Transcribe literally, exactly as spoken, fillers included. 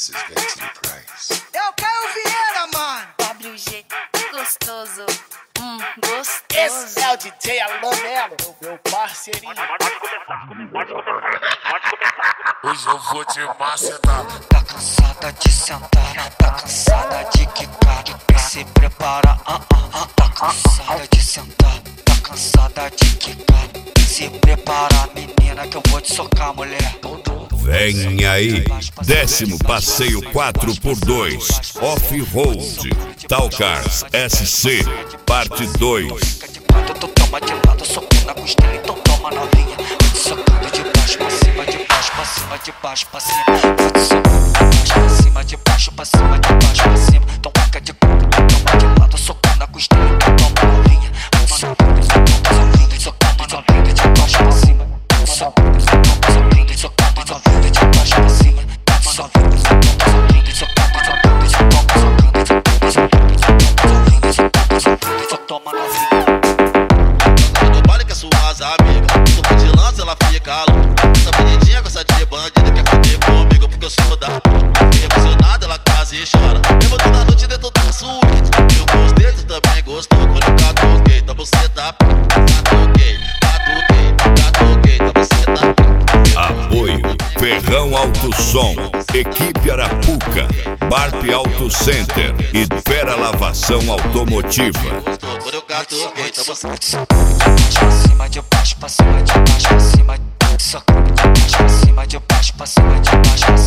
This is Gangsta Price. Eu quero Vieira, mano. W G, gostoso. Hum, gostoso. Esse é o D J Alan Melo, meu parceirinho. Hoje eu vou te macetar. Tá cansada de sentar, tá cansada de quicar. Se prepara, ah, ah, ah. Tá cansada de sentar, tá cansada de quicar. Se prepara, menina, que eu vou te socar, mulher. Vem aí, décimo passeio quatro por dois, Off-Road, Talcars S C, parte dois. Tu toma de lado, socando na costela, então toma novinha. Vou te socando de baixo pra cima, de baixo pra cima, de baixo pra cima. Vou te socando de baixo pra cima, de baixo pra cima, de baixo pra cima. Então fica de quatro, tu toma de lado, socando na costela, então toma novinha. Toma socando, socando, socando, socando de baixo pra cima. Socando, socando, socando, socando de baixo pra cima. Toma novinha, socando, socando, socando de toma, socando, socando, socando, socando, socando, só toma novinha. No baile com as suas amigas, tô de lança, ela fica louca. Essa bonitinha com essa de bandida quer foder comigo porque eu sou da puta. Emocionada, ela quase chora. Lembro toda noite dentro da suíte. Eu gostei, tu também gostou. Quando eu catuquei, então você tá catuquei, catuquei, catuquei, então você tá. Apoio Ferrão Auto Som, Equipe Arapuca, Barp Auto Center e Fera Lavação Automotiva. Quando eu catuquei, então você De baixo pra cima, de baixo pra cima, de baixo pra cima, de baixo pra cima, de baixo pra cima, de baixo pra cima.